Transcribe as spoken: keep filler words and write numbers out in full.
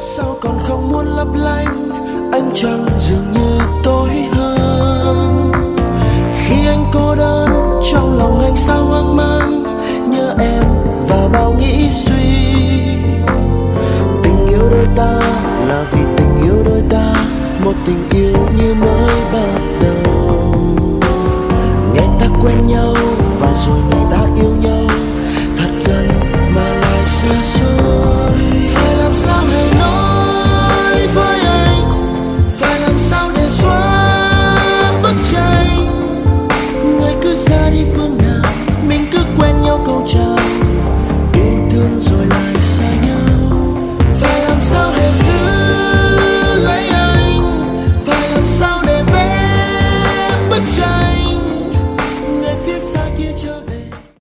Sao còn không muốn lấp lánh ánh trăng dường như tối hơn. Khi anh cô đơn trong lòng anh sao hoang mang, nhớ em và bao nghĩ suy. Tình yêu đôi ta là vì tình yêu đôi ta, một tình yêu